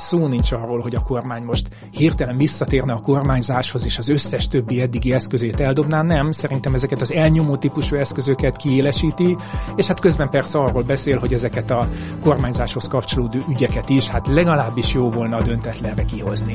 szó nincs arról, hogy a kormány most hirtelen visszatérne a kormányzáshoz, és az összes többi eddigi eszközét eldobná, nem. Szerintem ezeket az elnyomó típusú eszközöket kiélesíti, és hát közben persze arról beszél, hogy ezeket a kormányzáshoz kapcsolódó ügyeket is, hát legalábbis jó volna a döntetlenre kihozni.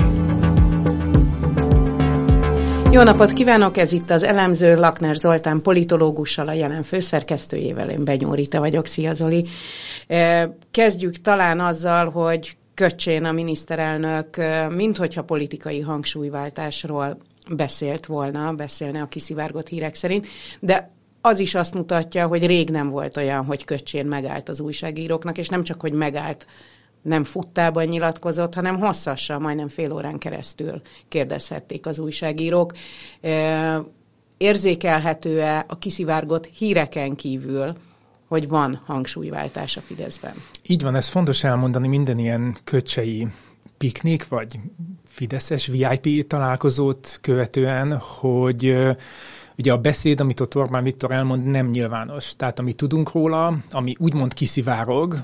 Jó napot kívánok, ez itt az Elemző, Lakner Zoltán politológussal, a Jelen főszerkesztőjével, én Benyó Rita vagyok. Szia Zoli! Kezdjük talán azzal, hogy Köccsén a miniszterelnök minthogyha politikai hangsúlyváltásról beszélne a kiszivárgott hírek szerint, de az is azt mutatja, hogy rég nem volt olyan, hogy Köccsén megállt az újságíróknak, és nem csak, hogy megállt, nem futtában nyilatkozott, hanem hosszasan, majdnem fél órán keresztül kérdezhették az újságírók. Érzékelhető-e a kiszivárgott híreken kívül, hogy van hangsúlyváltás a Fideszben? Így van, ez fontos elmondani minden ilyen köccsei piknik, vagy fideszes VIP találkozót követően, hogy ugye a beszéd, amit ott Orbán Viktor elmond, nem nyilvános. Tehát amit tudunk róla, ami úgymond kiszivárog,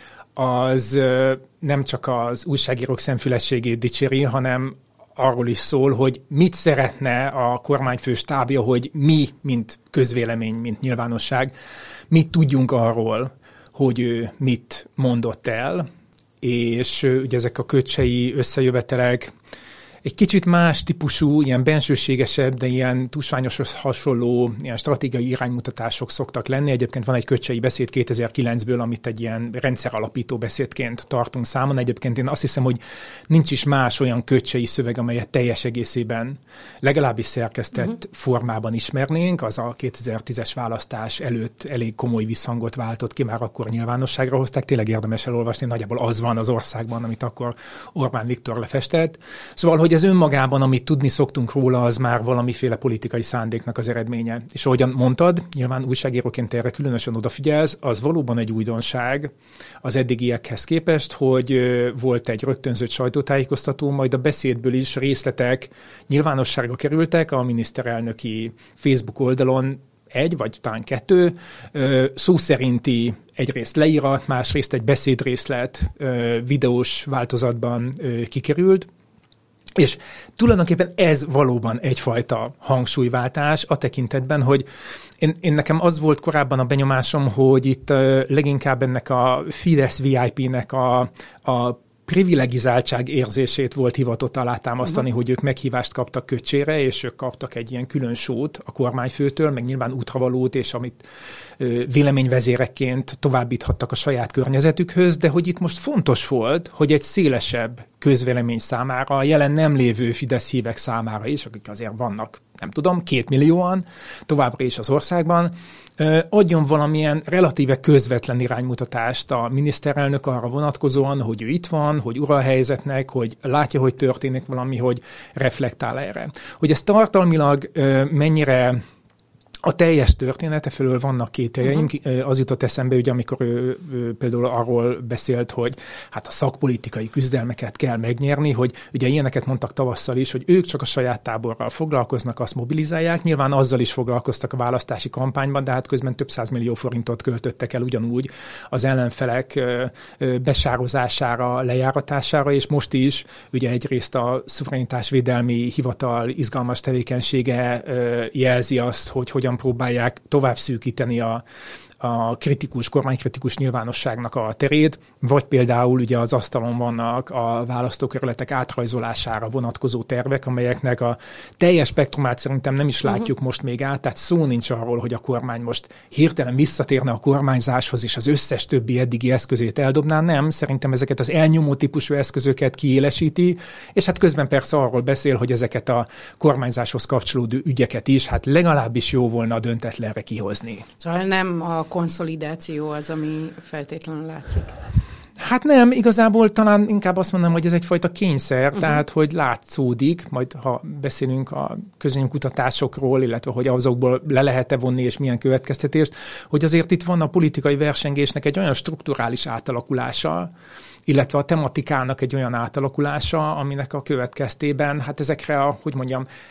az nem csak az újságírók szemfülességét dicséri, hanem arról is szól, hogy mit szeretne a kormányfő stábja, hogy mi, mint közvélemény, mint nyilvánosság, mit tudjunk arról, hogy ő mit mondott el, és ugye ezek a köccsei összejövetelek egy kicsit más típusú, ilyen bensőségesebb, de ilyen tusványoshoz hasonló ilyen stratégiai iránymutatások szoktak lenni. Egyébként van egy köccsei beszéd 2009-ből, amit egy ilyen rendszeralapító beszédként tartunk számon. Egyébként én azt hiszem, hogy nincs is más olyan köccsei szöveg, amelyet teljes egészében legalábbis szerkesztett formában ismernénk. Az a 2010-es választás előtt elég komoly visszhangot váltott ki, már akkor nyilvánosságra hozták. Tényleg érdemes elolvasni, nagyjából az van az országban, amit akkor Orbán Viktor lefestett. Szóval, hogy ez önmagában, amit tudni szoktunk róla, az már valamiféle politikai szándéknak az eredménye. És ahogyan mondtad, nyilván újságíróként erre különösen odafigyelsz, az valóban egy újdonság az eddigiekhez képest, hogy volt egy rögtönzött sajtótájékoztató, majd a beszédből is részletek nyilvánosságra kerültek a miniszterelnöki Facebook oldalon, egy, vagy talán kettő, szó szerinti egyrészt leírat, másrészt egy beszédrészlet videós változatban kikerült. És tulajdonképpen ez valóban egyfajta hangsúlyváltás a tekintetben, hogy én nekem az volt korábban a benyomásom, hogy itt leginkább ennek a Fidesz VIP-nek a privilegizáltság érzését volt hivatott alátámasztani, hogy ők meghívást kaptak Köccsére, és ők kaptak egy ilyen külön sót a kormányfőtől, meg nyilván útravalót, és amit véleményvezérekként továbbíthattak a saját környezetükhöz, de hogy itt most fontos volt, hogy egy szélesebb közvélemény számára, a jelen nem lévő Fidesz hívek számára is, akik azért vannak, nem tudom, 2 millióan továbbra is az országban, adjon valamilyen relatíve közvetlen iránymutatást a miniszterelnök arra vonatkozóan, hogy ő itt van, hogy ura a helyzetnek, hogy látja, hogy történik valami, hogy reflektál erre. Hogy ez tartalmilag mennyire a teljes története felől vannak kételjeim. Az jutott eszembe, ugye, amikor ő például arról beszélt, hogy hát a szakpolitikai küzdelmeket kell megnyerni, hogy ugye ilyeneket mondtak tavasszal is, hogy ők csak a saját táborral foglalkoznak, azt mobilizálják. Nyilván azzal is foglalkoztak a választási kampányban, de hát közben több 100 millió forintot költöttek el ugyanúgy az ellenfelek besározására, lejáratására, és most is ugye egyrészt a szuverenitásvédelmi hivatal izgalmas tevékenysége jelzi azt, hogy hogyan próbálják tovább szűkíteni a kormánykritikus nyilvánosságnak a terét, vagy például ugye az asztalon vannak a választókerületek átrajzolására vonatkozó tervek, amelyeknek a teljes spektrumát szerintem nem is látjuk most még át, tehát szó nincs arról, hogy a kormány most hirtelen visszatérne a kormányzáshoz, és az összes többi eddigi eszközét eldobná, nem, szerintem ezeket az elnyomó típusú eszközöket kiélesíti, és hát közben persze arról beszél, hogy ezeket a kormányzáshoz kapcsolódó ügyeket is, hát legalábbis jó volna a döntetlenre kihozni. Szóval nem a konszolidáció az, ami feltétlenül látszik. Hát nem, igazából talán inkább azt mondanám, hogy ez egyfajta kényszer, tehát hogy látszódik, majd ha beszélünk a közvéleménykutatásokról, illetve hogy azokból le lehet-e vonni és milyen következtetést, hogy azért itt van a politikai versengésnek egy olyan strukturális átalakulása, illetve a tematikának egy olyan átalakulása, aminek a következtében hát ezekre a, hogy mondjam,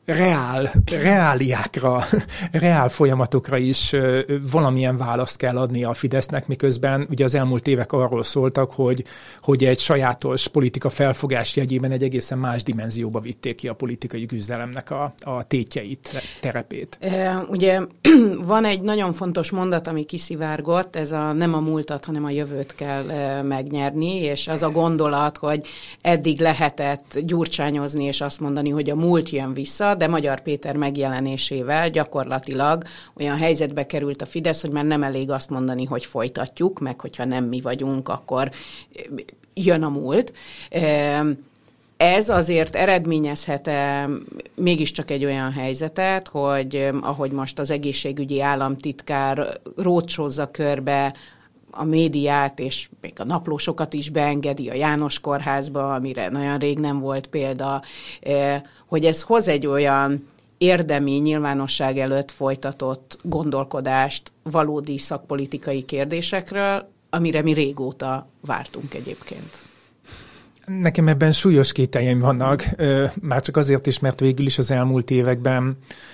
reáliákra, reál folyamatokra is valamilyen választ kell adnia a Fidesznek, miközben ugye az elmúlt évek arról szóltak, hogy egy sajátos politika felfogás jegyében egy egészen más dimenzióba vitték ki a politikai küzdelemnek a tétjeit, terepét. Ugye van egy nagyon fontos mondat, ami kiszivárgott, ez a nem a múltat, hanem a jövőt kell megnyerni, és az a gondolat, hogy eddig lehetett gyurcsányozni, és azt mondani, hogy a múlt jön vissza, de Magyar Péter megjelenésével gyakorlatilag olyan helyzetbe került a Fidesz, hogy már nem elég azt mondani, hogy folytatjuk, meg hogyha nem mi vagyunk, akkor jön a múlt. Ez azért eredményezhet-e mégiscsak egy olyan helyzetet, hogy ahogy most az egészségügyi államtitkár rócsózza körbe a médiát, és még a naplósokat is beengedi a János Kórházba, amire nagyon rég nem volt példa, hogy ez hoz egy olyan érdemi nyilvánosság előtt folytatott gondolkodást valódi szakpolitikai kérdésekről, amire mi régóta vártunk egyébként. Nekem ebben súlyos kételjeim vannak, már csak azért is, mert végül is az elmúlt években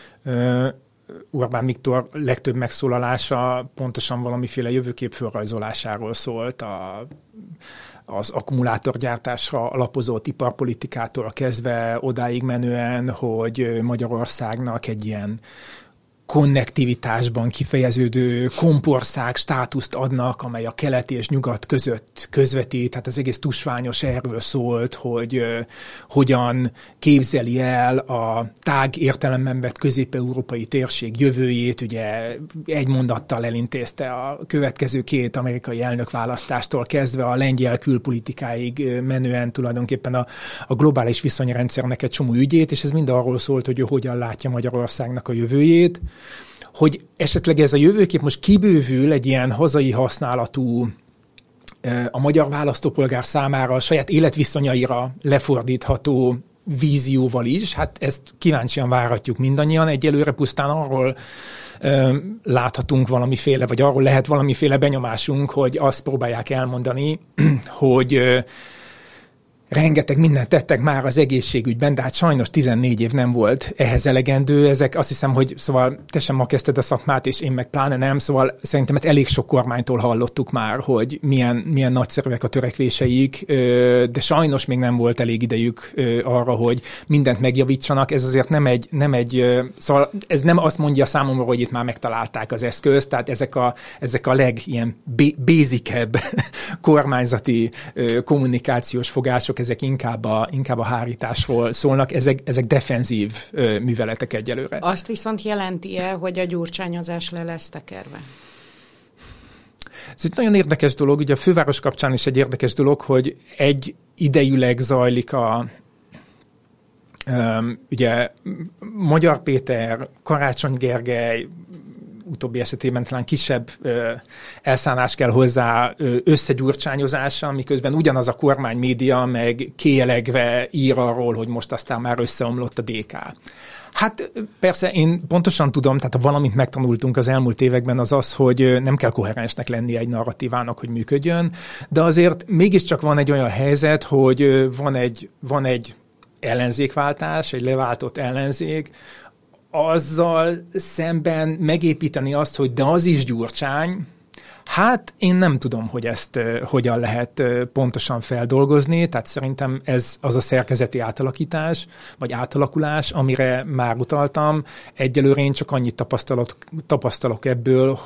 Orbán Viktor legtöbb megszólalása pontosan valamiféle jövőkép fölrajzolásáról szólt, az akkumulátorgyártásra alapozott iparpolitikától kezdve odáig menően, hogy Magyarországnak egy ilyen konnektivitásban kifejeződő kompország státuszt adnak, amely a kelet és nyugat között közvetít, tehát az egész tusványos erről szólt, hogy hogyan képzeli el a tág értelemben vett közép-európai térség jövőjét, ugye egy mondattal elintézte a következő 2 amerikai elnökválasztástól kezdve a lengyel külpolitikáig menően tulajdonképpen a globális viszonyrendszernek egy csomó ügyét, és ez mind arról szólt, hogy ő hogyan látja Magyarországnak a jövőjét. Hogy esetleg ez a jövőkép most kibővül egy ilyen hazai használatú, a magyar választópolgár számára a saját életviszonyaira lefordítható vízióval is, hát ezt kíváncsian várhatjuk mindannyian. Egyelőre pusztán arról láthatunk valamiféle, vagy arról lehet valamiféle benyomásunk, hogy azt próbálják elmondani, hogy rengeteg mindent tettek már az egészségügyben, de hát sajnos 14 év nem volt ehhez elegendő. Ezek azt hiszem, hogy szóval te sem ma kezdted a szakmát, és én meg pláne nem, szóval szerintem ezt elég sok kormánytól hallottuk már, hogy milyen nagyszerűek a törekvéseik, de sajnos még nem volt elég idejük arra, hogy mindent megjavítsanak. Ez azért nem egy szóval ez nem azt mondja számomra, hogy itt már megtalálták az eszközt, tehát ezek a ilyen basicebb kormányzati kommunikációs fogások, ezek inkább a hárításról szólnak, ezek defenzív műveletek egyelőre. Azt viszont jelenti-e, hogy a gyurcsányozás le lesz tekerve? Ez egy nagyon érdekes dolog, ugye a főváros kapcsán is egy érdekes dolog, hogy egy idejűleg zajlik ugye Magyar Péter, Karácsony Gergely, utóbbi esetében talán kisebb elszánás kell hozzá összegyurcsányozása, miközben ugyanaz a kormánymédia meg kéjelegve ír arról, hogy most aztán már összeomlott a DK. Hát persze én pontosan tudom, tehát ha valamit megtanultunk az elmúlt években, az az, hogy nem kell koherensnek lenni egy narratívának, hogy működjön, de azért mégiscsak van egy olyan helyzet, hogy van egy ellenzékváltás, egy leváltott ellenzék, azzal szemben megépíteni azt, hogy de az is Gyurcsány, hát én nem tudom, hogy ezt hogyan lehet pontosan feldolgozni, tehát szerintem ez az a szerkezeti átalakítás, vagy átalakulás, amire már utaltam. Egyelőre én csak annyit tapasztalok ebből,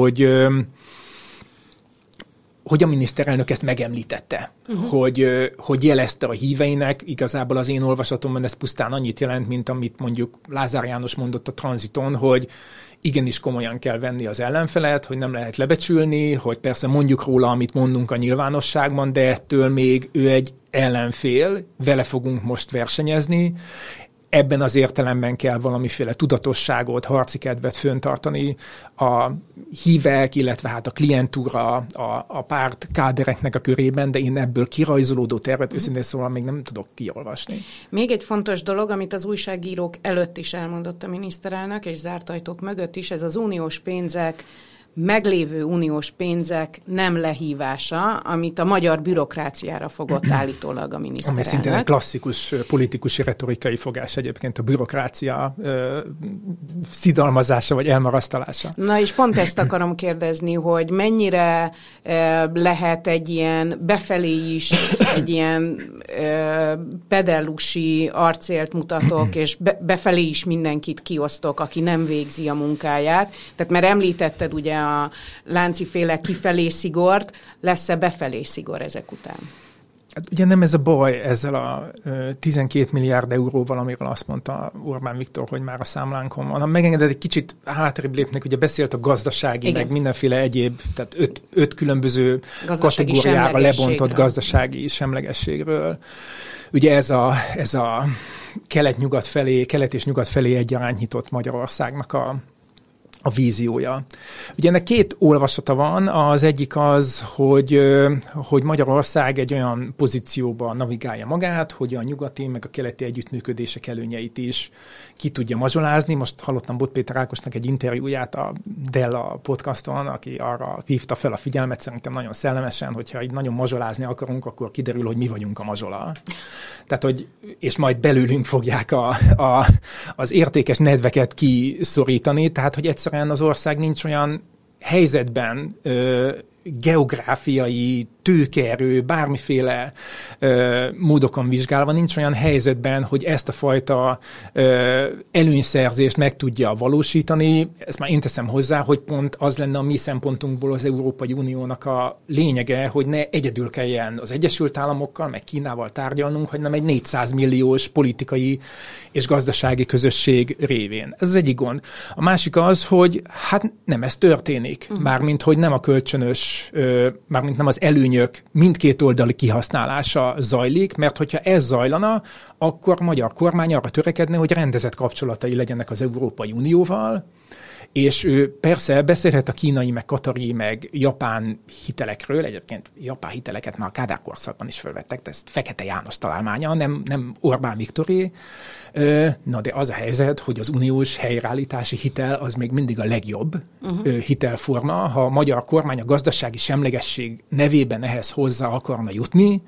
hogy a miniszterelnök ezt megemlítette, hogy jelezte a híveinek, igazából az én olvasatomban ez pusztán annyit jelent, mint amit mondjuk Lázár János mondott a Tranziton, hogy igenis komolyan kell venni az ellenfelet, hogy nem lehet lebecsülni, hogy persze mondjuk róla, amit mondunk a nyilvánosságban, de ettől még ő egy ellenfél, vele fogunk most versenyezni. Ebben az értelemben kell valamiféle tudatosságot, harci kedvet föntartani a hívek, illetve hát a klientúra, a párt kádereknek a körében, de én ebből kirajzolódó tervet őszintén szóval még nem tudok kiolvasni. Még egy fontos dolog, amit az újságírók előtt is elmondott a miniszterelnök, és zárt ajtók mögött is, ez az uniós pénzek meglévő uniós pénzek nem lehívása, amit a magyar bürokráciára fogott állítólag a miniszterelnök. Ami szintén egy klasszikus politikusi retorikai fogás egyébként, a bürokrácia szidalmazása vagy elmarasztalása. Na és pont ezt akarom kérdezni, hogy mennyire lehet egy ilyen befelé is, egy ilyen pedellusi arcélt mutatok, és befelé is mindenkit kiosztok, aki nem végzi a munkáját. Tehát mert említetted ugye a Lánci-féle kifelé szigort, lesz-e befelé szigor ezek után? Hát ugye nem ez a baj ezzel a 12 milliárd euróval, amiről azt mondta Orbán Viktor, hogy már a számlánkon van. Hanem megengedett egy kicsit hátrébb lépnek, ugye beszélt a gazdasági, meg mindenféle egyéb, tehát öt különböző kategóriára lebontott gazdasági semlegességről. Ugye ez a kelet-nyugat felé, kelet és nyugat felé egyaránt nyitott Magyarországnak a víziója. Ugye ennek két olvasata van, az egyik az, hogy Magyarország egy olyan pozícióba navigálja magát, hogy a nyugati meg a keleti együttműködések előnyeit is ki tudja mazsolázni. Most hallottam Bot Péter Ákosnak egy interjúját a Della podcaston, aki arra hívta fel a figyelmet, szerintem nagyon szellemesen, hogyha így nagyon mazsolázni akarunk, akkor kiderül, hogy mi vagyunk a mazsola. Tehát, és majd belőlünk fogják az értékes nedveket kiszorítani, tehát, hogy egyszerűen az ország nincs olyan helyzetben, geográfiai, tőkeerő, bármiféle módokon vizsgálva nincs olyan helyzetben, hogy ezt a fajta előnyszerzést meg tudja valósítani. Ezt már én teszem hozzá, hogy pont az lenne a mi szempontunkból az Európai Uniónak a lényege, hogy ne egyedül kelljen az Egyesült Államokkal, meg Kínával tárgyalnunk, hanem egy 400 milliós politikai és gazdasági közösség révén. Ez az egyik gond. A másik az, hogy hát nem ez történik. Mármint, hogy nem a kölcsönös, mármint nem az előnyök mindkét oldali kihasználása zajlik, mert hogyha ez zajlana, akkor a magyar kormány arra törekedne, hogy rendezett kapcsolatai legyenek az Európai Unióval, és ő persze beszélhet a kínai, meg katari, meg japán hitelekről, egyébként japán hiteleket már a Kádár korszakban is felvettek, de ez Fekete János találmánya, nem Orbán Viktoré. Na de az a helyzet, hogy az uniós helyreállítási hitel az még mindig a legjobb hitelforma. Ha a magyar kormány a gazdasági semlegesség nevében ehhez hozzá akarna jutni,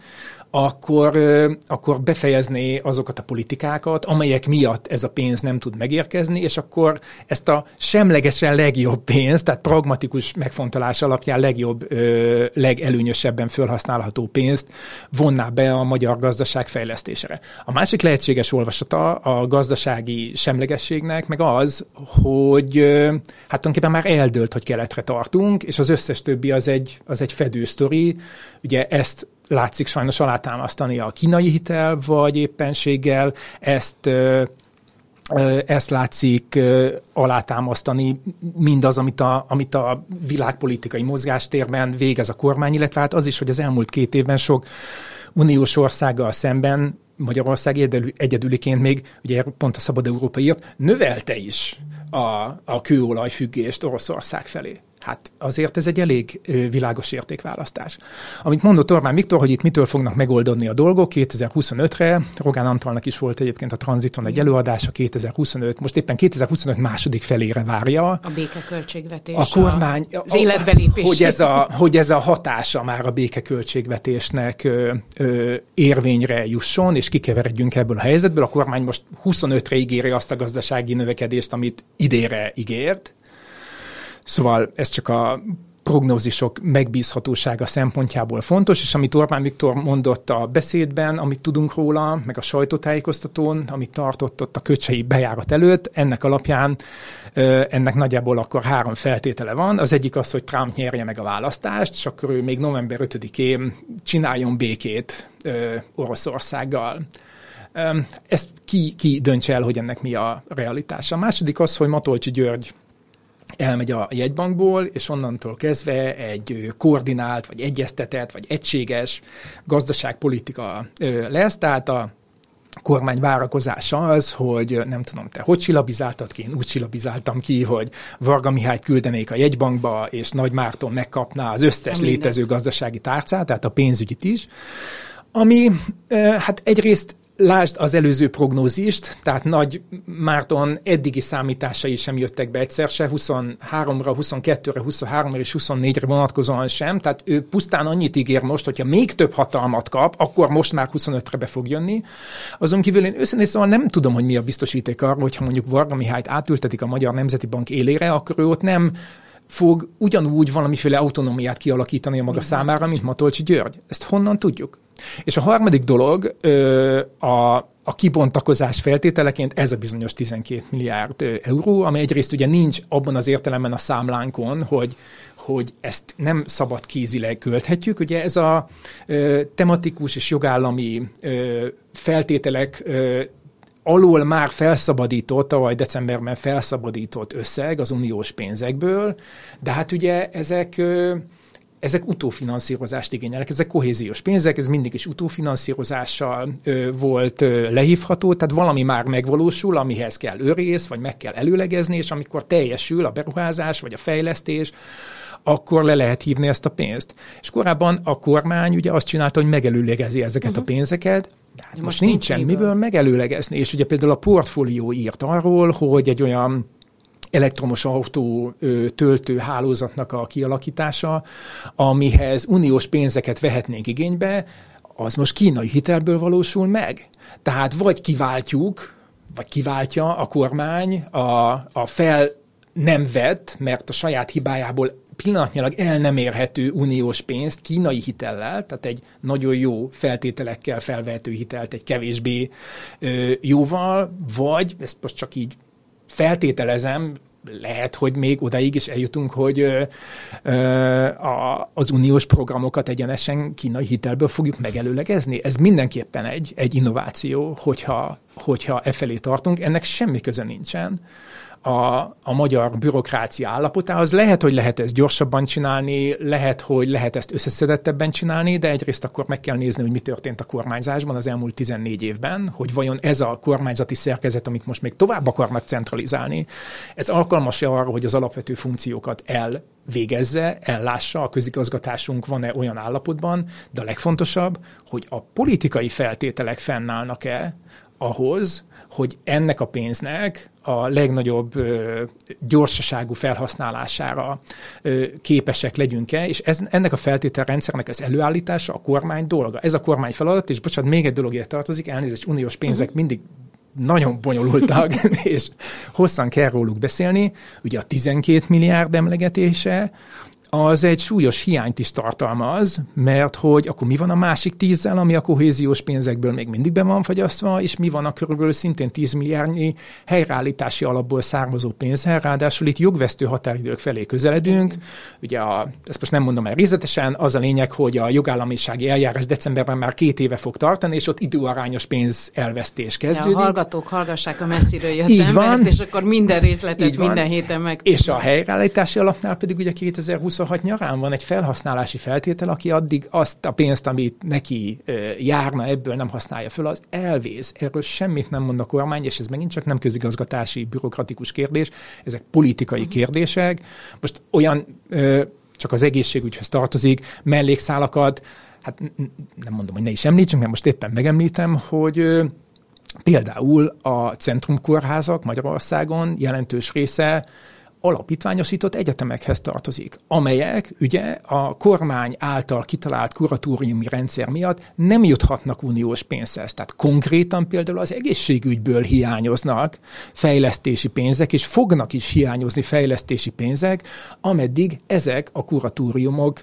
akkor befejezné azokat a politikákat, amelyek miatt ez a pénz nem tud megérkezni, és akkor ezt a semlegesen legjobb pénzt, tehát pragmatikus megfontolás alapján legelőnyösebben felhasználható pénzt vonná be a magyar gazdaság fejlesztésére. A másik lehetséges olvasata a gazdasági semlegességnek meg az, hogy hát tulajdonképpen már eldőlt, hogy keletre tartunk, és az összes többi az egy fedő sztori. Ugye ezt látszik sajnos alátámasztani a kínai hitel, vagy éppenséggel ezt látszik alátámasztani mindaz, amit a világpolitikai mozgástérben végez a kormány, illetve hát az is, hogy az elmúlt 2 évben sok uniós országgal szemben Magyarország egyedüliként még, ugye pont a Szabad Európa írt, növelte is a kőolajfüggést Oroszország felé. Hát azért ez egy elég világos értékválasztás. Amit mondott Orbán Viktor, hogy itt mitől fognak megoldani a dolgok 2025-re, Rogán Antalnak is volt egyébként a Tranziton egy előadása 2025, most éppen 2025 második felére várja. A békeköltségvetés. A kormány, az életbelépés. Hogy ez a hatása már a békeköltségvetésnek érvényre jusson, és kikeveredjünk ebből a helyzetből. A kormány most 25-re ígéri azt a gazdasági növekedést, amit idénre ígért. Szóval ez csak a prognózisok megbízhatósága szempontjából fontos, és amit Orbán Viktor mondott a beszédben, amit tudunk róla, meg a sajtótájékoztatón, amit tartott ott a Köcsei bejárat előtt, ennek alapján ennek nagyjából akkor 3 feltétele van. Az egyik az, hogy Trump nyerje meg a választást, és akkor ő még november 5-én csináljon békét Oroszországgal. Ezt ki döntse el, hogy ennek mi a realitása. A második az, hogy Matolcsy György elmegy a jegybankból, és onnantól kezdve egy koordinált, vagy egyeztetett, vagy egységes gazdaságpolitika lesz, tehát a kormány várakozása az, hogy nem tudom, te hogy silabizáltad ki, én úgy silabizáltam ki, hogy Varga Mihályt küldenék a jegybankba, és Nagy Márton megkapná az összes létező gazdasági tárcát, tehát a pénzügyit is, ami hát egyrészt lásd az előző prognózist, tehát Nagy Márton eddigi számításai sem jöttek be egyszer se, 23-ra, 22-re, 23-ra és 24-re vonatkozóan sem, tehát ő pusztán annyit ígér most, hogyha még több hatalmat kap, akkor most már 25-re be fog jönni. Azon kívül én őszintén szóval nem tudom, hogy mi a biztosíték arra, hogyha mondjuk Varga Mihályt átültetik a Magyar Nemzeti Bank élére, akkor ő ott nem fog ugyanúgy valamiféle autonómiát kialakítani a maga számára, mint Matolcsy György. Ezt honnan tudjuk? És a harmadik dolog, a kibontakozás feltételeként ez a bizonyos 12 milliárd euró, ami egyrészt ugye nincs abban az értelemben a számlánkon, hogy ezt nem szabad kézileg költhetjük. Ugye ez a tematikus és jogállami feltételek alól már felszabadított, tavaly decemberben felszabadított összeg az uniós pénzekből, de hát ugye ezek utófinanszírozást igényelnek, ezek kohéziós pénzek, ez mindig is utófinanszírozással volt lehívható, tehát valami már megvalósul, amihez kell őrész, vagy meg kell előlegezni, és amikor teljesül a beruházás, vagy a fejlesztés, akkor le lehet hívni ezt a pénzt. És korábban a kormány ugye azt csinálta, hogy megelőlegezi ezeket a pénzeket, de hát most nincsen miből megelőlegezni. És ugye például a Portfólió írt arról, hogy egy olyan elektromos autó töltő hálózatnak a kialakítása, amihez uniós pénzeket vehetnénk igénybe, az most kínai hitelből valósul meg. Tehát vagy kiváltjuk, vagy kiváltja a kormány a fel nem vett, mert a saját hibájából pillanatnyilag el nem érhető uniós pénzt kínai hitellel, tehát egy nagyon jó feltételekkel felvehető hitelt egy kevésbé jóval, vagy, ezt most csak így feltételezem, lehet, hogy még odaig is eljutunk, hogy az uniós programokat egyenesen kínai hitelből fogjuk megelőlegezni. Ez mindenképpen egy innováció, hogyha e felé tartunk. Ennek semmi köze nincsen a magyar bürokrácia állapotához. Lehet, hogy lehet ezt gyorsabban csinálni, lehet, hogy lehet ezt összeszedettebben csinálni, de egyrészt akkor meg kell nézni, hogy mi történt a kormányzásban az elmúlt 14 évben, hogy vajon ez a kormányzati szerkezet, amit most még tovább akarnak centralizálni, ez alkalmas-e arra, hogy az alapvető funkciókat elvégezze, ellássa, a közigazgatásunk van-e olyan állapotban, de a legfontosabb, hogy a politikai feltételek fennállnak-e ahhoz, hogy ennek a pénznek a legnagyobb gyorsaságú felhasználására képesek legyünk-e, és ennek a feltételrendszernek az előállítása a kormány dolga. Ez a kormány feladat, és bocsánat, még egy dolog ide tartozik, elnézést, uniós pénzek mindig nagyon bonyolultak, és hosszan kell róluk beszélni. Ugye a 12 milliárd emlegetése, az egy súlyos hiányt is tartalmaz, mert hogy akkor mi van a másik 10-zel, ami a kohéziós pénzekből még mindig be van fagyasztva, és mi van a körülbelül szintén 10 milliárdnyi helyreállítási alapból származó pénzzel, ráadásul itt jogvesztő határidők felé közeledünk. Ugye ezt most nem mondom el részletesen, az a lényeg, hogy a jogállamisági eljárás decemberben már 2 éve fog tartani, és ott időarányos pénzelvesztés kezdődik. A hallgatók hallgassák, a messziről jött embert, és akkor minden részletet minden héten meg. És a helyreállítási alapnál pedig ugye 2026 nyarán van egy felhasználási feltétel, aki addig azt a pénzt, amit neki járna, ebből nem használja föl, az elvész. Erről semmit nem mond a kormány, és ez megint csak nem közigazgatási, bürokratikus kérdés, ezek politikai kérdések. Most olyan, csak az egészségügyhöz tartozik, mellékszálakat, hát nem mondom, hogy ne is említsünk, mert most éppen megemlítem, hogy például a centrumkórházak Magyarországon jelentős része alapítványosított egyetemekhez tartozik, amelyek ugye a kormány által kitalált kuratóriumi rendszer miatt nem juthatnak uniós pénzhez. Tehát konkrétan például az egészségügyből hiányoznak fejlesztési pénzek, és fognak is hiányozni fejlesztési pénzek, ameddig ezek a kuratóriumok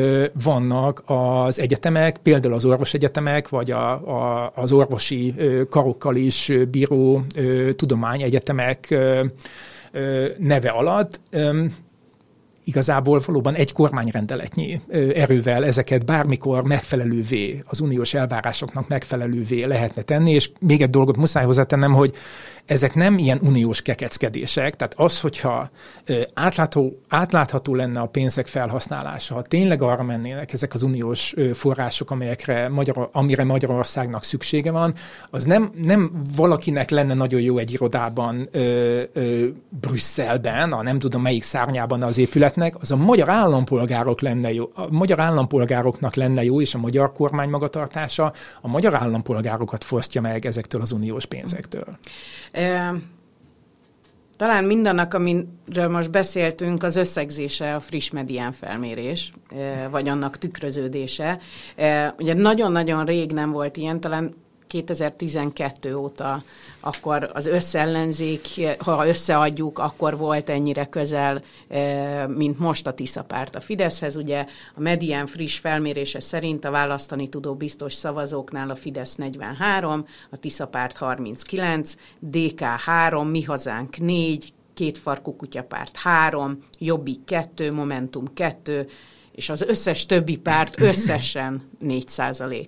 vannak az egyetemek, például az orvosegyetemek, vagy az orvosi karokkal is bíró tudományegyetemek neve alatt. Igazából valóban egy kormányrendeletnyi erővel ezeket bármikor megfelelővé, az uniós elvárásoknak megfelelővé lehetne tenni, és még egy dolgot muszáj hozzátennem, hogy ezek nem ilyen uniós kekeckedések, tehát az, hogyha átlátható lenne a pénzek felhasználása, ha tényleg arra mennének ezek az uniós források, amire Magyarországnak szüksége van, az nem valakinek lenne nagyon jó egy irodában Brüsszelben, a nem tudom melyik szárnyában az épület, területnek, az a magyar állampolgároknak lenne jó, és a magyar kormány magatartása a magyar állampolgárokat fosztja meg ezektől az uniós pénzektől. Talán mindannak, amiről most beszéltünk, az összegzése a friss medián felmérés, vagy annak tükröződése. Ugye nagyon-nagyon rég nem volt ilyen, talán 2012 óta akkor az összellenzék, ha összeadjuk, akkor volt ennyire közel, mint most a Tisza párt a Fideszhez. Ugye a Medián friss felmérése szerint a választani tudó biztos szavazóknál a Fidesz 43, a Tisza párt 39, DK 3, Mi Hazánk 4, Kétfarkú kutyapárt 3, Jobbik 2, Momentum 2, és az összes többi párt összesen 4%.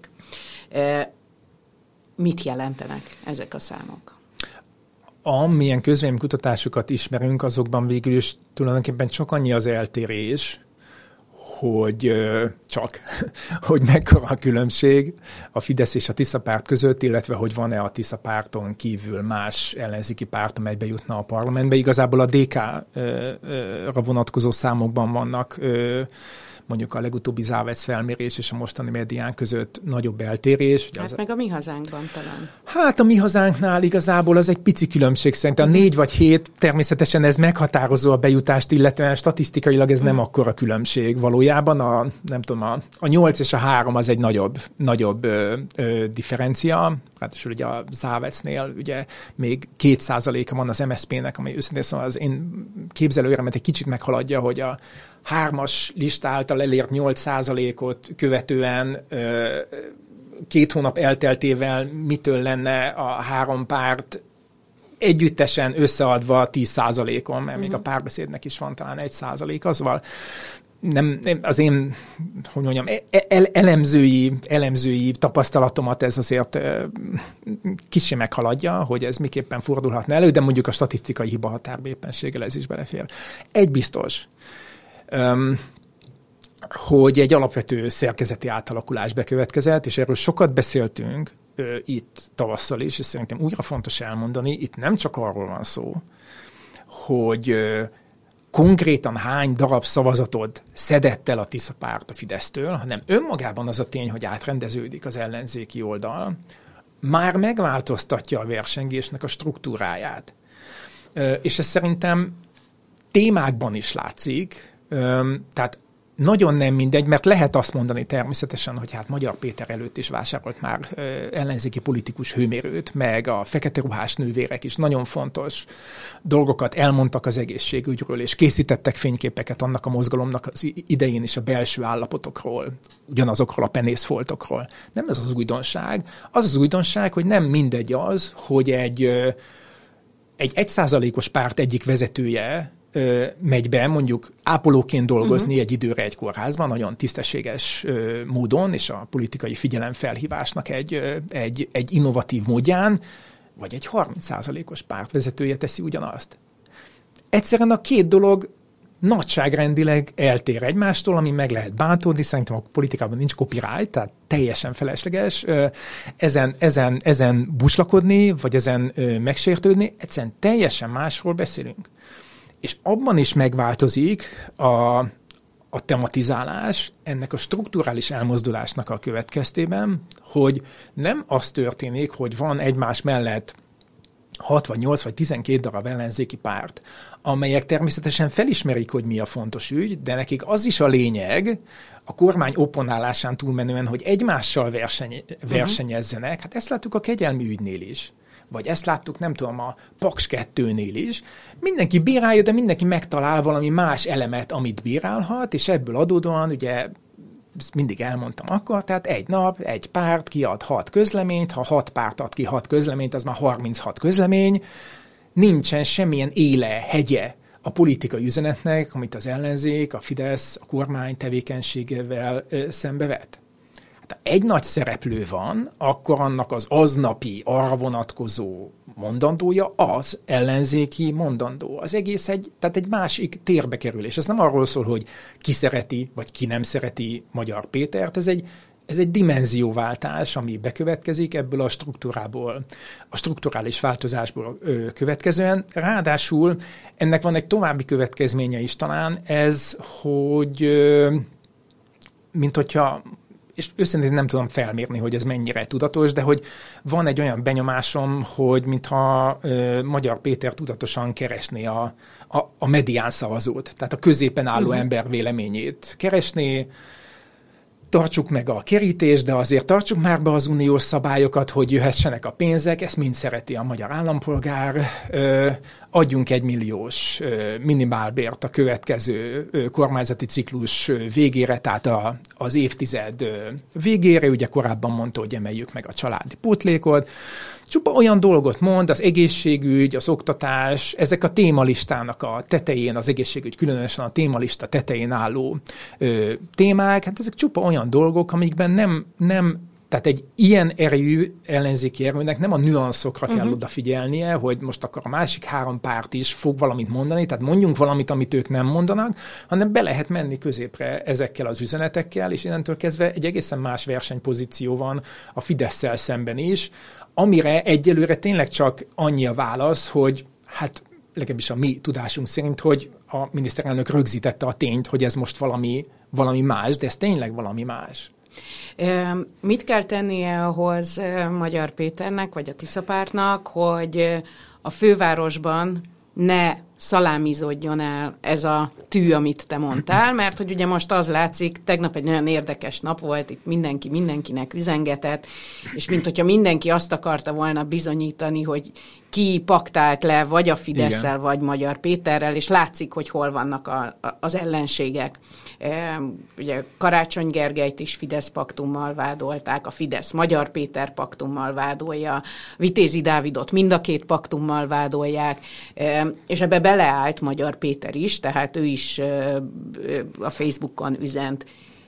Mit jelentenek ezek a számok? Amilyen közvéleménykutatásokat ismerünk, azokban végül is tulajdonképpen csak annyi az eltérés, hogy mekkora a különbség a Fidesz és a Tisza párt között, illetve hogy van-e a Tisza párton kívül más ellenzéki párt, amely bejutna a parlamentbe. Igazából a DK-ra vonatkozó számokban vannak mondjuk a legutóbbi Závec felmérés és a mostani Medián között nagyobb eltérés. Hát meg a Mi Hazánkban talán. Hát a Mi Hazánknál igazából az egy pici különbség. Szerintem 4 vagy 7, természetesen ez meghatározó a bejutást, illetően statisztikailag ez nem akkora különbség. Valójában a 8 és a 3 az egy nagyobb differencia. Ráadásul ugye a Závecnél ugye még 2%-a van az MSZP-nek, ami őszintén szóval az én képzelőéremet egy kicsit meghaladja, hogy a 3-as lista által elért 8%-ot követően 2 hónap elteltével mitől lenne a 3 párt együttesen összeadva 10%-on, mert még a Párbeszédnek is van talán 1%-a, szóval nem, az én, hogy mondjam, elemzői tapasztalatomat ez azért kicsi meghaladja, hogy ez miképpen fordulhatna elő, de mondjuk a statisztikai hiba határéppenséggel ez is belefér. Egy biztos, hogy egy alapvető szerkezeti átalakulás bekövetkezett, és erről sokat beszéltünk itt tavasszal is, és szerintem újra fontos elmondani, itt nem csak arról van szó, hogy konkrétan hány darab szavazatot szedett el a Tisza párt a Fidesztől, hanem önmagában az a tény, hogy átrendeződik az ellenzéki oldal, már megváltoztatja a versengésnek a struktúráját. És ez szerintem témákban is látszik, tehát nagyon nem mindegy, mert lehet azt mondani természetesen, hogy hát Magyar Péter előtt is vásárolt már ellenzéki politikus hőmérőt, meg a fekete ruhás nővérek is nagyon fontos dolgokat elmondtak az egészségügyről, és készítettek fényképeket annak a mozgalomnak az idején is a belső állapotokról, ugyanazokról a penészfoltokról. Nem ez az újdonság. Az az újdonság, hogy nem mindegy az, hogy egy 1%-os párt egyik vezetője megy be mondjuk ápolóként dolgozni egy időre egy kórházban, nagyon tisztességes módon, és a politikai figyelemfelhívásnak egy innovatív módján, vagy egy 30%-os pártvezetője teszi ugyanazt. Egyszerűen a két dolog nagyságrendileg eltér egymástól, ami meg lehet bántódni, szerintem a politikában nincs copyright, tehát teljesen felesleges ezen buslakodni, vagy ezen megsértődni, egyszerűen teljesen másról beszélünk. És abban is megváltozik a tematizálás ennek a strukturális elmozdulásnak a következtében, hogy nem az történik, hogy van egymás mellett 6 vagy 8 vagy 12 darab ellenzéki párt, amelyek természetesen felismerik, hogy mi a fontos ügy, de nekik az is a lényeg, a kormány opponálásán túlmenően, hogy egymással versenyezzenek. Hát ezt láttuk a kegyelmi ügynél is. Vagy ezt láttuk, nem tudom, a Paks 2-nél is. Mindenki bírálja, de mindenki megtalál valami más elemet, amit bírálhat, és ebből adódóan, ugye, ezt mindig elmondtam akkor, tehát egy nap, egy párt kiad 6 közleményt, ha 6 párt ad ki 6 közleményt, az már 36 közlemény. Nincsen semmilyen éle, hegye a politikai üzenetnek, amit az ellenzék, a Fidesz, a kormány tevékenységével szembevet. Egy nagy szereplő van, akkor annak az aznapi, arra vonatkozó mondandója az ellenzéki mondandó. Az egész tehát egy másik térbe kerül, és ez nem arról szól, hogy ki szereti, vagy ki nem szereti Magyar Pétert, ez Ez egy dimenzióváltás, ami bekövetkezik ebből a struktúrából, a strukturális változásból következően. Ráadásul ennek van egy további következménye is talán, ez, hogy mint hogyha, és őszintén nem tudom felmérni, hogy ez mennyire tudatos, de hogy van egy olyan benyomásom, hogy mintha Magyar Péter tudatosan keresné a medián szavazót, tehát a középen álló ember véleményét keresné. Tartsuk meg a kerítést, de azért tartsuk már be az uniós szabályokat, hogy jöhessenek a pénzek, ezt mind szereti a magyar állampolgár. Adjunk 1 milliós minimálbért a következő kormányzati ciklus végére, tehát az évtized végére, ugye korábban mondta, hogy emeljük meg a családi pótlékot. Csupa olyan dolgot mond, az egészségügy, az oktatás, ezek a témalistának a tetején, az egészségügy különösen a témalista tetején álló témák, hát ezek csupa olyan dolgok, amikben nem tehát egy ilyen erejű ellenzéki erőnek nem a nüanszokra kell odafigyelnie, hogy most akkor a másik 3 párt is fog valamit mondani, tehát mondjunk valamit, amit ők nem mondanak, hanem be lehet menni középre ezekkel az üzenetekkel, és innentől kezdve egy egészen más versenypozíció van a Fidesszel szemben is, amire egyelőre tényleg csak annyi a válasz, hogy hát legalábbis a mi tudásunk szerint, hogy a miniszterelnök rögzítette a tényt, hogy ez most valami más, de ez tényleg valami más. Mit kell tennie ahhoz Magyar Péternek, vagy a Tisza pártnak, hogy a fővárosban ne szalámizódjon el ez a tű, amit te mondtál, mert hogy ugye most az látszik, tegnap egy nagyon érdekes nap volt, itt mindenki mindenkinek üzengetett, és mint hogyha mindenki azt akarta volna bizonyítani, hogy ki paktált le vagy a Fidesszel, vagy Magyar Péterrel, és látszik, hogy hol vannak az ellenségek. Ugye Karácsony Gergelyt is Fidesz paktummal vádolták, a Fidesz Magyar Péter paktummal vádolja, Vitézi Dávidot mind a 2 paktummal vádolják, és ebbe beleállt Magyar Péter is, tehát ő is a Facebookon üzent.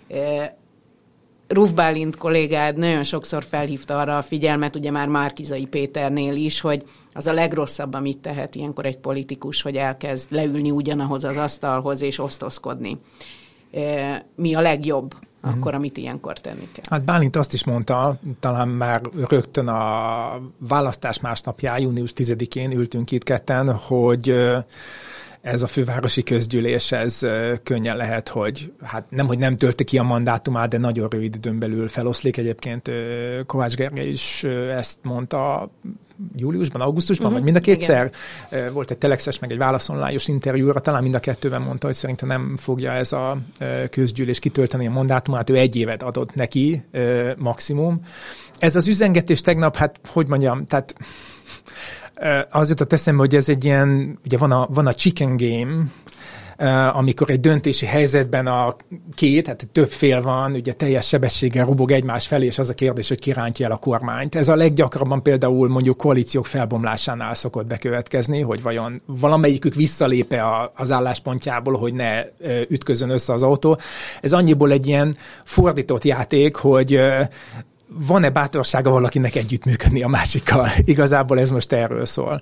Ruf Bálint kollégád nagyon sokszor felhívta arra a figyelmet, ugye már Márki-Zay Péternél is, hogy az a legrosszabb, amit tehet ilyenkor egy politikus, hogy elkezd leülni ugyanahoz az asztalhoz és osztozkodni. Mi a legjobb akkor, amit ilyenkor tenni kell? Hát Bálint azt is mondta, talán már rögtön a választás másnapján, június 10-én ültünk itt ketten, hogy ez a fővárosi közgyűlés, ez könnyen lehet, hogy hát hogy nem tölti ki a mandátumát, de nagyon rövid időn belül feloszlik. Egyébként Kovács Gergely is ezt mondta júliusban, augusztusban, vagy mind a kétszer. Igen. Volt egy telexes, meg egy Válasz Online-os interjúra, talán mind a kettőben mondta, hogy szerintem nem fogja ez a közgyűlés kitölteni a mandátumát, ő 1 évet adott neki maximum. Ez az üzengetés tegnap, hát hogy mondjam, tehát az jutott eszembe, hogy ez egy ilyen, ugye van a chicken game, amikor egy döntési helyzetben a 2, hát több fél van, ugye teljes sebességgel robog egymás felé, és az a kérdés, hogy ki rántja el a kormányt. Ez a leggyakrabban például mondjuk koalíciók felbomlásánál szokott bekövetkezni, hogy vajon valamelyikük visszalép-e az álláspontjából, hogy ne ütközön össze az autó. Ez annyiból egy ilyen fordított játék, hogy van-e bátorsága valakinek együttműködni a másikkal? Igazából ez most erről szól.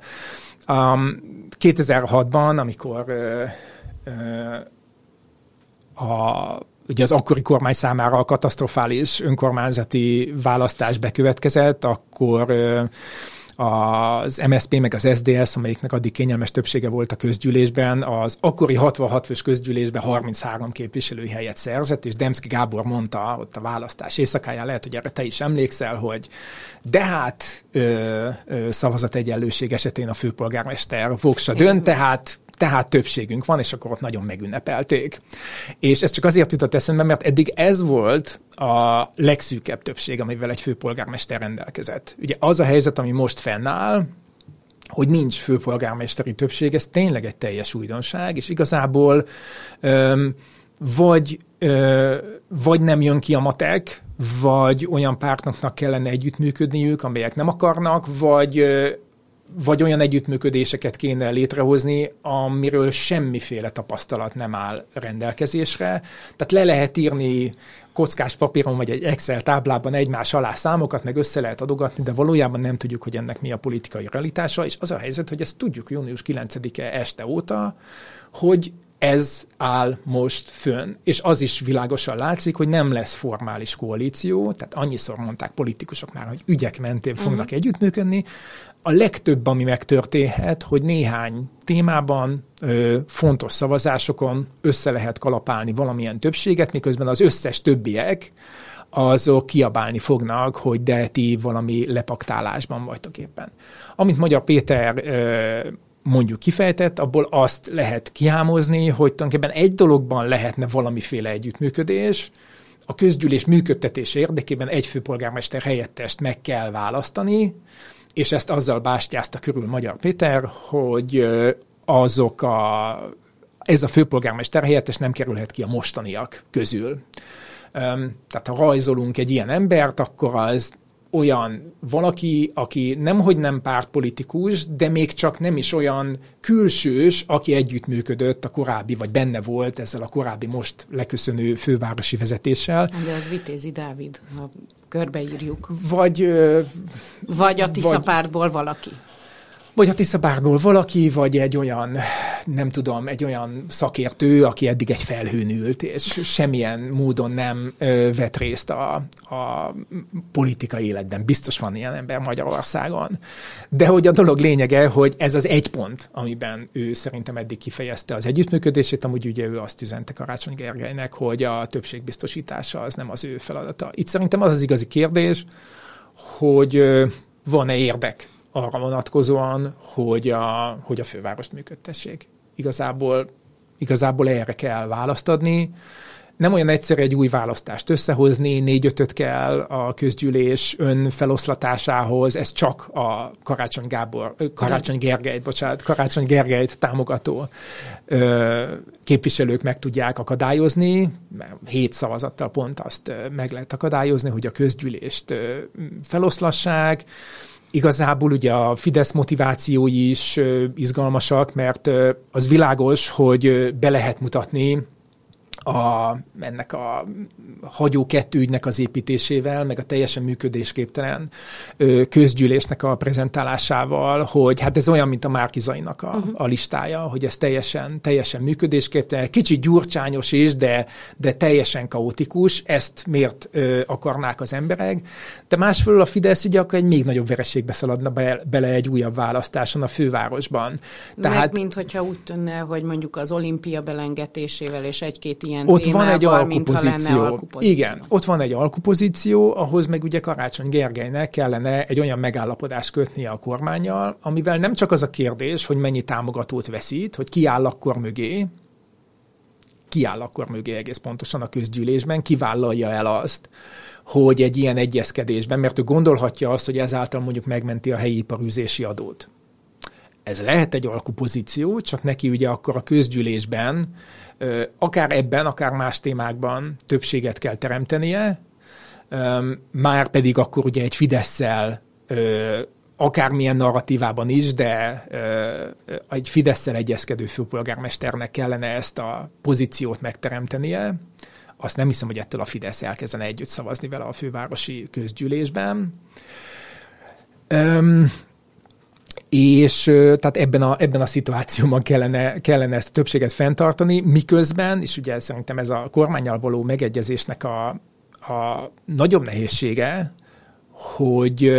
2006-ban, amikor ugye az akkori kormány számára a katasztrofális önkormányzati választás bekövetkezett, akkor az MSZP meg az SZDSZ, amelyiknek addig kényelmes többsége volt a közgyűlésben, az akkori 66 fős közgyűlésben 33 képviselői helyet szerzett, és Demszky Gábor mondta ott a választás éjszakáján, lehet, hogy erre te is emlékszel, hogy de hát szavazategyenlőség esetén a főpolgármester voksa dönt, tehát többségünk van, és akkor ott nagyon megünnepelték. És ez csak azért jutott eszembe, mert eddig ez volt a legszűkebb többség, amivel egy főpolgármester rendelkezett. Ugye az a helyzet, ami most fennáll, hogy nincs főpolgármesteri többség, ez tényleg egy teljes újdonság, és igazából vagy nem jön ki a matek, vagy olyan pártoknak kellene együttműködniük, amelyek nem akarnak, vagy olyan együttműködéseket kéne létrehozni, amiről semmiféle tapasztalat nem áll rendelkezésre. Tehát le lehet írni kockás papíron, vagy egy Excel táblában egymás alá számokat, meg össze lehet adogatni, de valójában nem tudjuk, hogy ennek mi a politikai realitása, és az a helyzet, hogy ezt tudjuk június 9-e este óta, hogy ez áll most fönn. És az is világosan látszik, hogy nem lesz formális koalíció, tehát annyiszor mondták politikusok már, hogy ügyek mentén fognak együttműködni. A legtöbb, ami megtörténhet, hogy néhány témában, fontos szavazásokon össze lehet kalapálni valamilyen többséget, miközben az összes többiek azok kiabálni fognak, hogy de ti valami lepaktálásban vagytok éppen. Amit Magyar Péter mondjuk kifejtett, abból azt lehet kihámozni, hogy tulajdonképpen egy dologban lehetne valamiféle együttműködés, a közgyűlés működtetése érdekében egy főpolgármester helyettest meg kell választani, és ezt azzal bástyázta körül Magyar Péter, hogy ez a főpolgármester helyettes nem kerülhet ki a mostaniak közül. Tehát ha rajzolunk egy ilyen embert, akkor az olyan valaki, aki nemhogy nem pártpolitikus, de még csak nem is olyan külsős, aki együttműködött a korábbi, vagy benne volt ezzel a korábbi most leköszönő fővárosi vezetéssel. De az Vitézi Dávid, ha körbeírjuk. Vagy a Tisza pártból valaki. Vagy a Tisza pártból valaki, vagy egy olyan, nem tudom, egy olyan szakértő, aki eddig egy felhőn ült, és semmilyen módon nem vett részt a politikai életben. Biztos van ilyen ember Magyarországon. De hogy a dolog lényege, hogy ez az egy pont, amiben ő szerintem eddig kifejezte az együttműködését, amúgy ugye ő azt üzente Karácsony Gergelynek, hogy a többség biztosítása az nem az ő feladata. Itt szerintem az az igazi kérdés, hogy van-e érdek arra vonatkozóan, hogy a fővárost működtessék. Igazából erre kell választ adni. Nem olyan egyszerű egy új választást összehozni, 4-5-öt kell a közgyűlés önfeloszlatásához, ez csak a Karácsony Gergelyt támogató képviselők meg tudják akadályozni, mert 7 szavazattal pont azt meg lehet akadályozni, hogy a közgyűlést feloszlassák. Igazából ugye a Fidesz motivációi is izgalmasak, mert az világos, hogy be lehet mutatni ennek a hagyó 2 ügynek az építésével, meg a teljesen működésképtelen közgyűlésnek a prezentálásával, hogy hát ez olyan, mint a Márki-Zaynak a listája, hogy ez teljesen működésképtelen, kicsit gyurcsányos is, de teljesen kaotikus, ezt miért akarnák az emberek, de másfelől a Fidesz ugye akkor egy még nagyobb vereségbe szaladna bele egy újabb választáson a fővárosban. Tehát, mint hogyha úgy tűnne, hogy mondjuk az olimpia belengetésével és egy-két ilyen ott van egy alkupozíció. Igen, ott van egy alkupozíció, ahhoz meg ugye Karácsony Gergelynek kellene egy olyan megállapodást kötnie a kormánnyal, amivel nem csak az a kérdés, hogy mennyi támogatót veszít, hogy ki áll akkor mögé egész pontosan a közgyűlésben, kivállalja el azt, hogy egy ilyen egyezkedésben, mert ő gondolhatja azt, hogy ezáltal mondjuk megmenti a helyi iparűzési adót. Ez lehet egy alkupozíció, csak neki ugye akkor a közgyűlésben akár ebben, akár más témákban többséget kell teremtenie, már pedig akkor ugye egy Fidesszel, akármilyen narratívában is, de egy Fidesszel egyezkedő főpolgármesternek kellene ezt a pozíciót megteremtenie. Azt nem hiszem, hogy ettől a Fidesz elkezdene együtt szavazni vele a fővárosi közgyűlésben. És tehát ebben a szituációban kellene ezt a többséget fenntartani, miközben, és ugye szerintem ez a kormánnyal való megegyezésnek a nagyobb nehézsége, hogy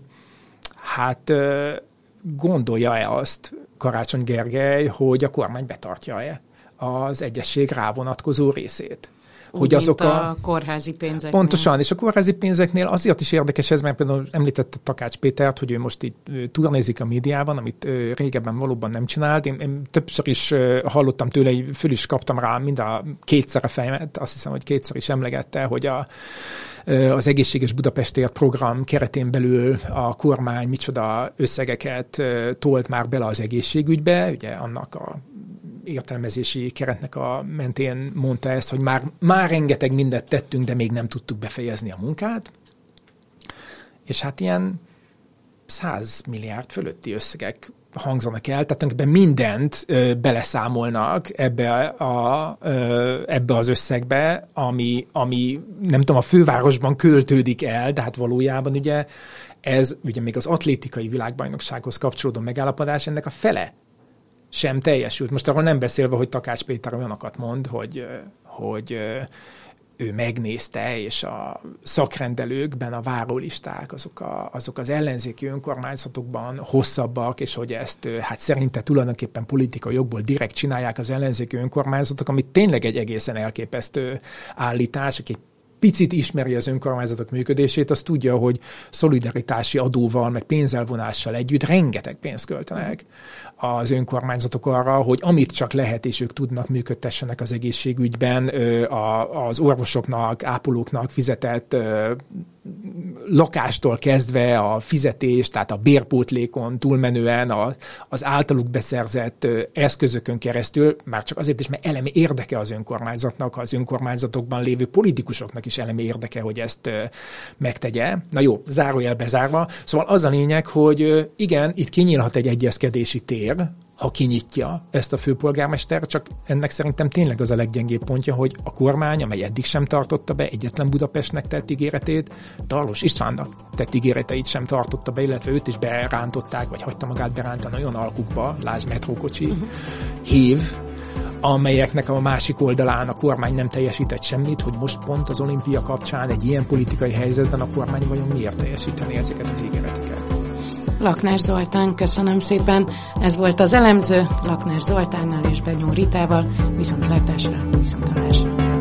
gondolja-e azt Karácsony Gergely, hogy a kormány betartja-e az egyezség rávonatkozó részét. Hogy azok a kórházi pénzeknél. Pontosan, és a kórházi pénzeknél azért is érdekes ez, mert például említette Takács Pétert, hogy ő most itt turnézik a médiában, amit régebben valóban nem csinált. Én többször is hallottam tőle, föl is kaptam rá mind a 2-szer a fejemet, azt hiszem, hogy 2-szer is emlegette, hogy az Egészséges Budapestért program keretén belül a kormány micsoda összegeket tolt már bele az egészségügybe, ugye annak a értelmezési keretnek a mentén mondta ezt, hogy már rengeteg mindent tettünk, de még nem tudtuk befejezni a munkát. És hát ilyen 100 milliárd fölötti összegek hangzanak el, tehát mindent beleszámolnak ebbe az összegbe, ami nem tudom, a fővárosban költődik el, de hát valójában ugye ez ugye még az atlétikai világbajnoksághoz kapcsolódó megállapodás, ennek a fele sem teljesült. Most arról nem beszélve, hogy Takács Péter olyanokat mond, hogy ő megnézte, és a szakrendelőkben a várólisták, azok az ellenzéki önkormányzatokban hosszabbak, és hogy ezt hát szerinte tulajdonképpen politikai jogból direkt csinálják az ellenzéki önkormányzatok, ami tényleg egy egészen elképesztő állítás, aki picit ismeri az önkormányzatok működését, az tudja, hogy szolidaritási adóval, meg pénzelvonással együtt rengeteg pénzt költenek az önkormányzatok arra, hogy amit csak lehet, és ők tudnak, működtessenek az egészségügyben, az orvosoknak, ápolóknak fizetett lakástól kezdve a fizetés, tehát a bérpótlékon túlmenően az általuk beszerzett eszközökön keresztül, már csak azért is, mert elemi érdeke az önkormányzatnak, az önkormányzatokban lévő politikusoknak is elemi érdeke, hogy ezt megtegye. Na jó, zárójel bezárva. Szóval az a lényeg, hogy igen, itt kinyílhat egy egyezkedési tér, ha kinyitja ezt a főpolgármester, csak ennek szerintem tényleg az a leggyengébb pontja, hogy a kormány, amely eddig sem tartotta be, egyetlen Budapestnek tett ígéretét, Tarlós Istvánnak tett ígéreteit sem tartotta be, illetve őt is berántották, vagy hagyta magát berántani olyan alkukba, lásd metrókocsi, hív, amelyeknek a másik oldalán a kormány nem teljesített semmit, hogy most pont az olimpia kapcsán egy ilyen politikai helyzetben a kormány vajon miért teljesíteni ezeket az ígéreteket. Lakner Zoltán, köszönöm szépen. Ez volt az Elemző, Lakner Zoltánnal és Benyó Ritával. Viszontlátásra, viszonthallásra.